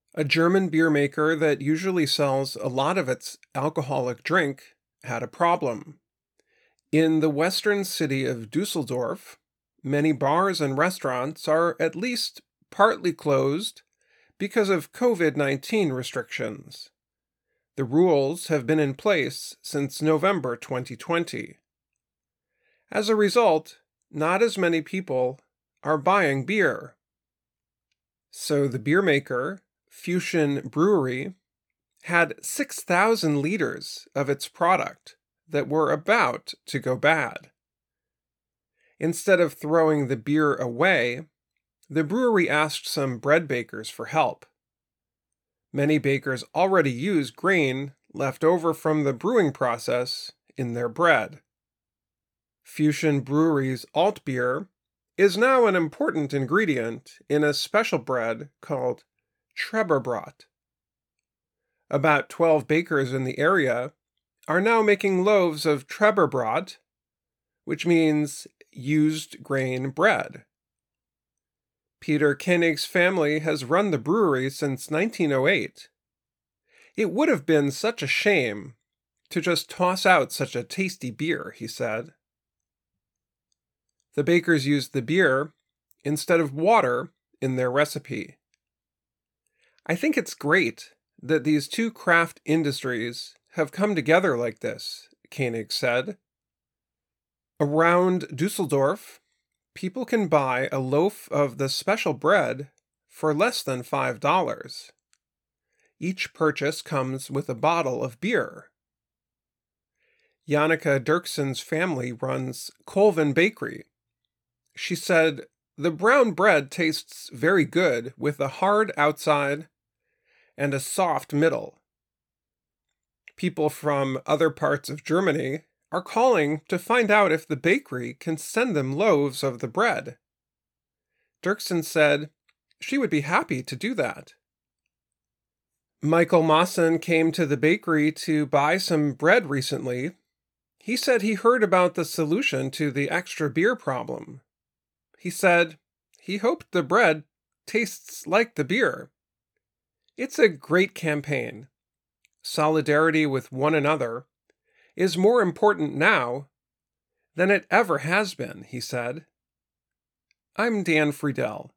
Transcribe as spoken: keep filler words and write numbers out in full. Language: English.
A German beer maker that usually sells a lot of its alcoholic drink had a problem. In the western city of Dusseldorf, many bars and restaurants are at least partly closed because of COVID nineteen restrictions. The rules have been in place since November twenty twenty. As a result, not as many people are buying beer. So the beer maker, Fusion Brewery, had six thousand liters of its product that were about to go bad. Instead of throwing the beer away, the brewery asked some bread bakers for help. Many bakers already use grain left over from the brewing process in their bread. Fusion Brewery's alt beer is now an important ingredient in a special bread called Treberbrot. About twelve bakers in the area are now making loaves of Treberbrot, which means used grain bread. Peter Koenig's family has run the brewery since nineteen oh eight. It would have been such a shame to just toss out such a tasty beer, he said. The bakers used the beer instead of water in their recipe. I think it's great that these two craft industries have come together like this, Koenig said. Around Dusseldorf, people can buy a loaf of the special bread for less than five dollars. Each purchase comes with a bottle of beer. Janneke Dirksen's family runs Colvin Bakery. She said, "The brown bread tastes very good with a hard outside and a soft middle. People from other parts of Germany are calling to find out if the bakery can send them loaves of the bread." Dirksen said she would be happy to do that. Michael Mawson came to the bakery to buy some bread recently. He said he heard about the solution to the extra beer problem. He said he hoped the bread tastes like the beer. It's a great campaign. Solidarity with one another is more important now than it ever has been, he said. I'm Dan Friedel.